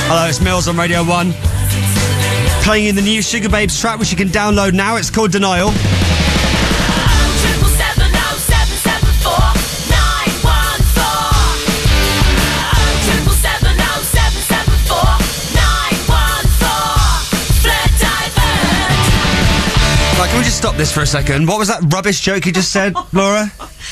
Hello, it's Mills on Radio 1. Playing in the new Sugar Babes track, which you can download now. It's called Denial. Right, can we just stop this for a second? What was that rubbish joke you just said, Laura?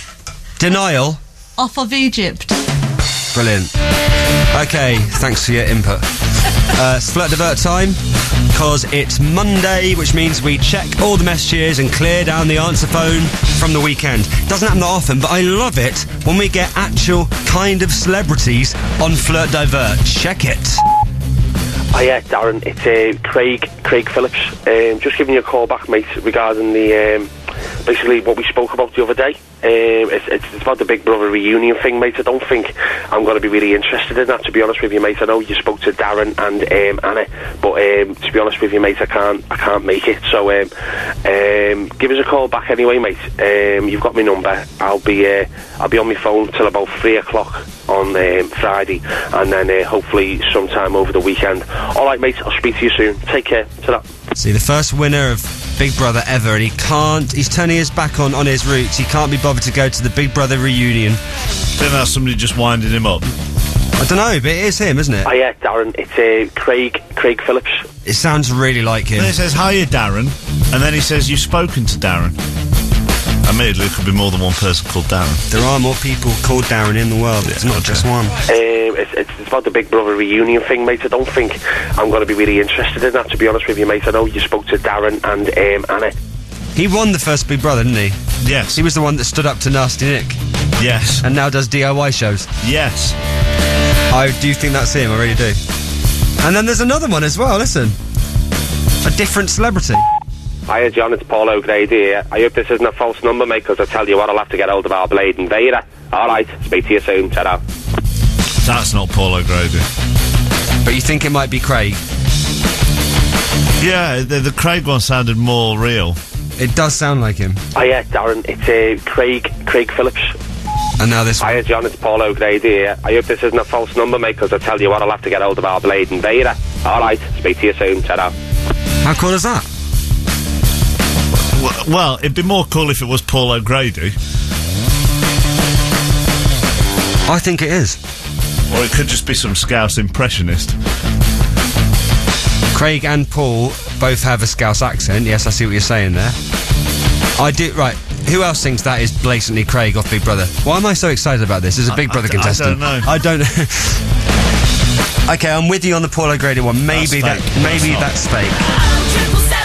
Denial? Off of Egypt. Brilliant. Okay, thanks for your input. It's Flirt Divert time, because it's Monday, which means we check all the messages and clear down the answer phone from the weekend. Doesn't happen that often, but I love it when we get actual kind of celebrities on Flirt Divert. Check it. Hiya, Darren. It's Craig Phillips. Just giving you a call back, mate, regarding the basically what we spoke about the other day. It's about the Big Brother reunion thing, mate. I don't think I'm going to be really interested in that, to be honest with you, mate. I know you spoke to Darren and Anna, but to be honest with you, mate, I can't make it. So give us a call back anyway, mate. You've got my number. I'll be on my phone till about 3 o'clock on Friday, and then hopefully sometime over the weekend. All right, mate. I'll speak to you soon. Take care. Ta-ra. See, the first winner of Big Brother ever, and he's turning his back on his roots. He can't be bothered to go to the Big Brother reunion. Then that's somebody just winding him up. I don't know, but it is him, isn't it? Hiya, Darren. It's Craig Phillips. It sounds really like him. Then it says, hiya, Darren, and then he says, you've spoken to Darren. Admittedly, there could be more than one person called Darren. There are more people called Darren in the world. It's not just one. It's about the Big Brother reunion thing, mate. I don't think I'm going to be really interested in that, to be honest with you, mate. I know you spoke to Darren and Anna. He won the first Big Brother, didn't he? Yes. He was the one that stood up to Nasty Nick. Yes. And now does DIY shows. Yes. I do think that's him, I really do. And then there's another one as well, listen. A different celebrity. Hiya, John, it's Paul O'Grady here. I hope this isn't a false number, mate, because I tell you what, I'll have to get hold of our Blade Invader. Alright, speak to you soon. Ta-ra. That's not Paul O'Grady. But you think it might be Craig? Yeah, the Craig one sounded more real. It does sound like him. Hiya, Darren. It's Craig Phillips. And now this one. Hiya, John, it's Paul O'Grady here. I hope this isn't a false number, mate, because I tell you what, I'll have to get hold of our Blade Invader. Alright, speak to you soon. Ta-ra. How cool is that? Well, it'd be more cool if it was Paul O'Grady. I think it is. Or it could just be some Scouse impressionist. Craig and Paul both have a Scouse accent. Yes, I see what you're saying there. I do. Right. Who else thinks that is blatantly Craig off Big Brother? Why am I so excited about this? As a Big Brother contestant. I don't know. Okay, I'm with you on the Paul O'Grady one. Maybe that's fake.